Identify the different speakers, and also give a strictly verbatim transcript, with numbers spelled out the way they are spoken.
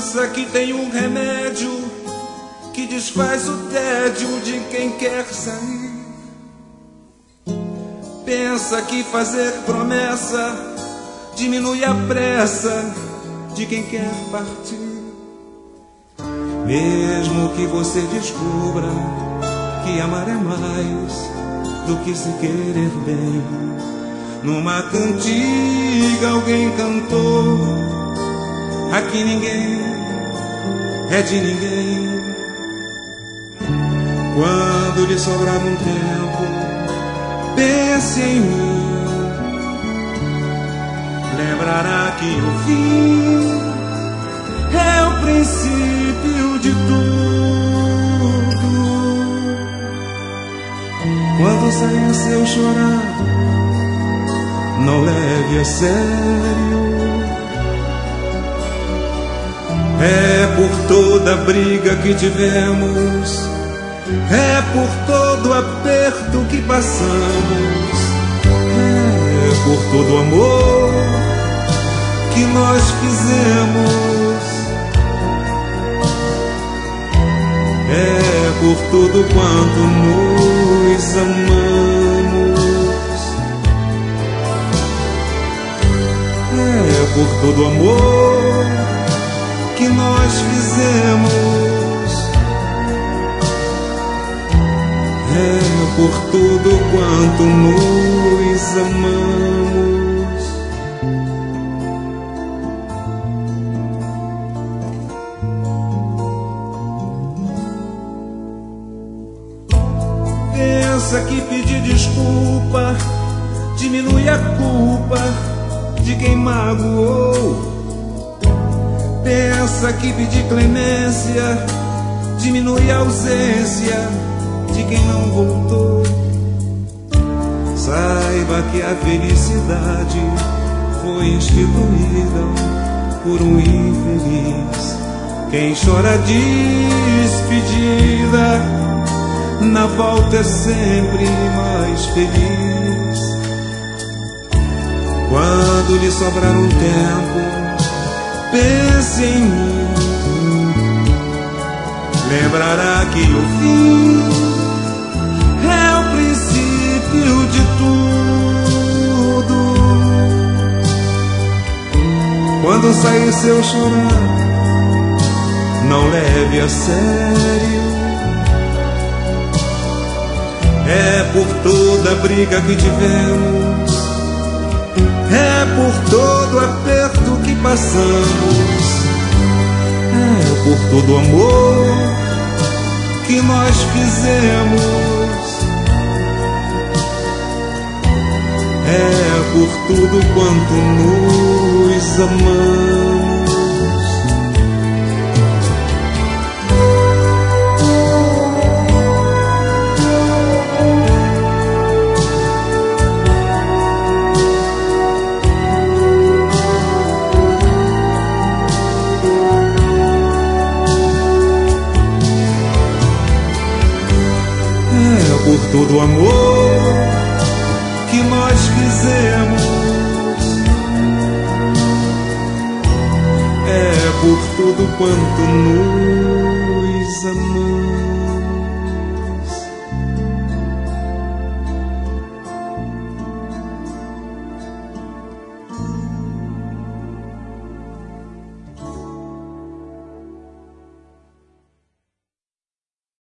Speaker 1: Pensa que tem um remédio que desfaz o tédio de quem quer sair. Pensa que fazer promessa diminui a pressa de quem quer partir. Mesmo que você descubra que amar é mais do que se querer bem, numa cantiga alguém cantou: aqui ninguém é de ninguém. Quando lhe sobrar um tempo, pense em mim. Lembrará que o fim é o princípio de tudo. Quando sair seu chorar, não leve a sério. É por toda briga que tivemos, é por todo aperto que passamos, é por todo amor que nós fizemos, é por tudo quanto nos amamos, é por todo amor que nós fizemos, é por tudo quanto nos amamos. Pensa que pedir desculpa diminui a culpa de quem magoou. Pensa que pedir clemência diminui a ausência de quem não voltou. Saiba que a felicidade foi instituída por um infeliz. Quem chora despedida, na volta é sempre mais feliz. Quando lhe sobrar um tempo, pense em mim. Lembrará que o fim é o princípio de tudo. Quando sair seu chorar, não leve a sério. É por toda briga que tivemos, é por todo aperto que passamos, é por todo amor que nós fizemos, é por tudo quanto nos amamos. Por todo amor que nós fizemos, é por tudo quanto nos amamos.